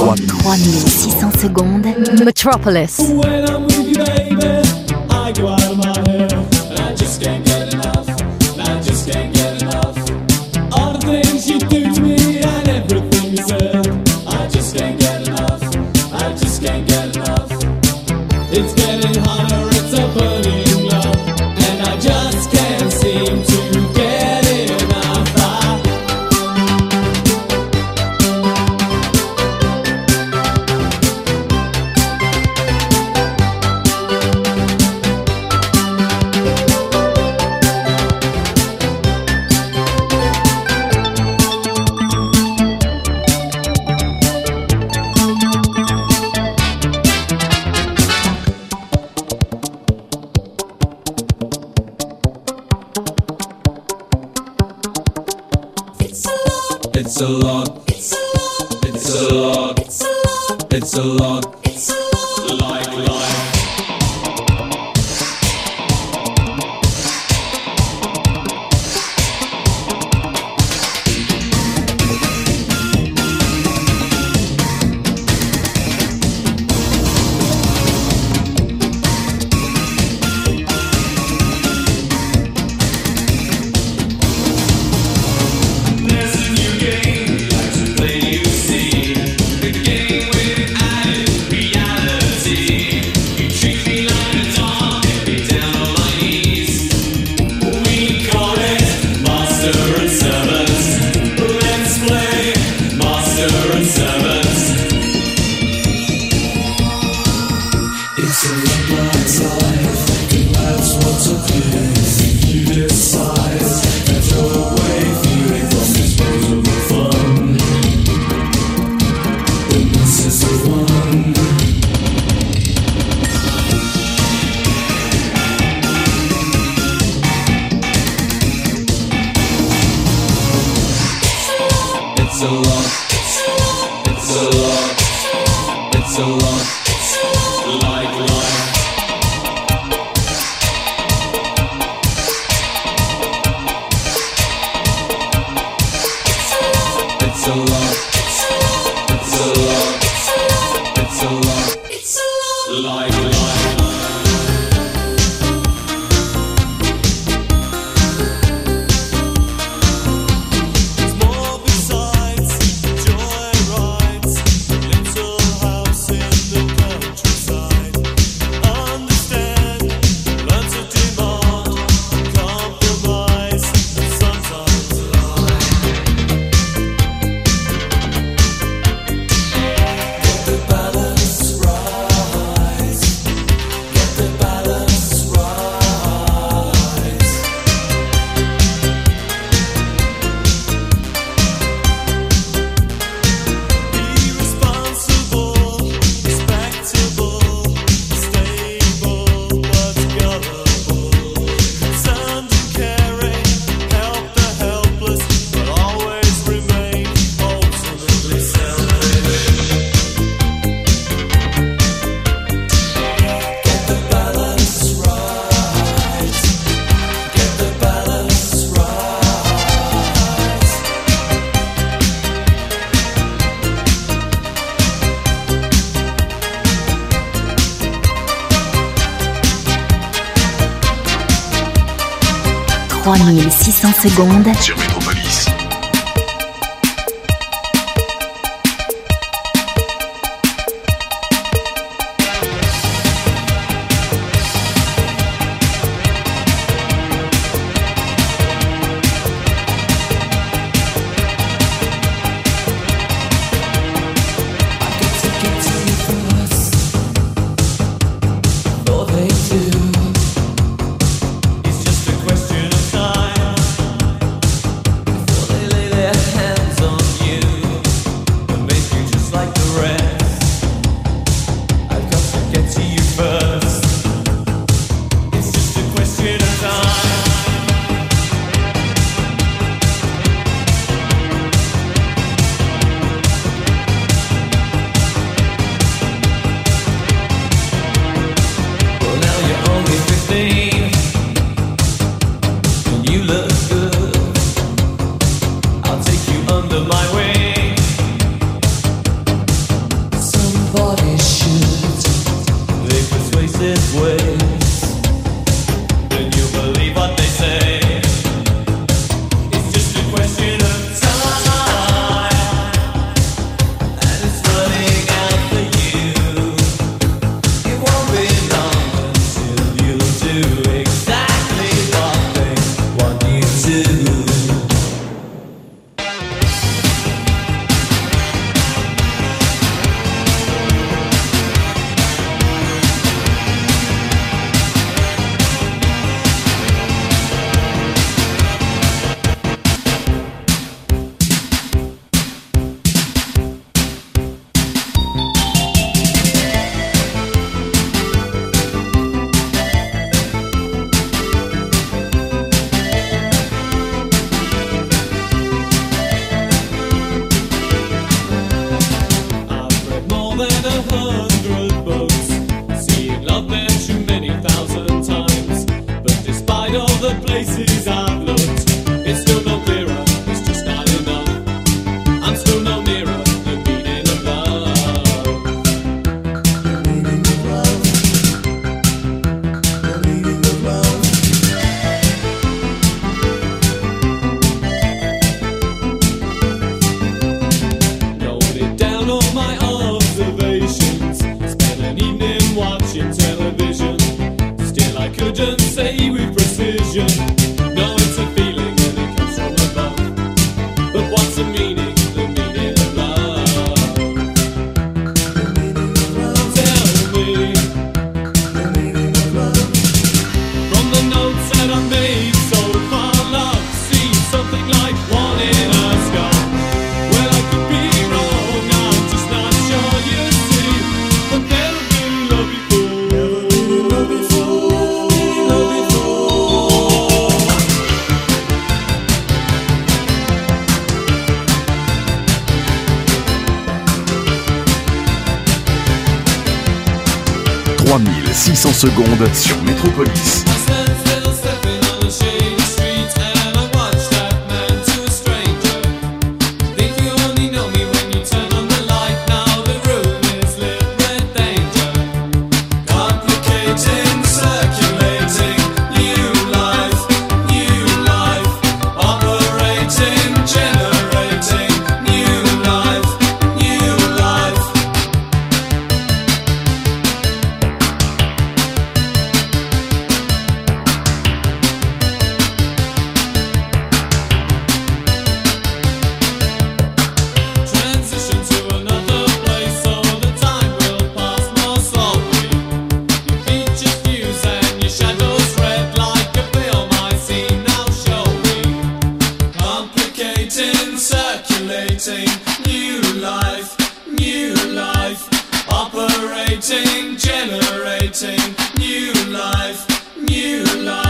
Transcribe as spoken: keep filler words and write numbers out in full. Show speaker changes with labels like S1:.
S1: trois mille six cents secondes. Metropolis.
S2: When I'm with you, baby, I go out of my head, and I just can't get enough, and I just can't get enough. All the things you do to me and everything you said, I just can't get enough, I just can't get enough. It's getting hotter, it's a burning love, and I just can't seem to get enough. I It's a lot, it's a lot, it's a lot, it's a lot, it's a lot, it's a lot, like life. It's a lot, it's a lot, it's a lot, like life. It's a lot, it's a lot, it's a lot, it's a lot, like life.
S1: trois mille six cents secondes
S3: sur Metropolis.
S2: It's just a question of time. confusion. No, it's a feeling and it comes from above. But what's the meaning? The meaning of love. Tell me. From the notes that I made so far, love seems something like one in a sky. Well, I could be wrong, I'm just not sure, you see. But never been love before. Never been love before. Love before.
S3: trois mille six cents secondes sur Métropolis.
S2: I stand still stepping on a shady street and I watch that man to a stranger. Think you only know me when you turn on the light. Now the room is lit with danger. Complicating, circulating, new life, new life. Operating, generating, new life, new life. Transition to another place so the time will pass more slowly. Your features fuse and your shadows red like a film I see now. Show me. Complicating, circulating, new life, new life. Operating, generating, new life, new life.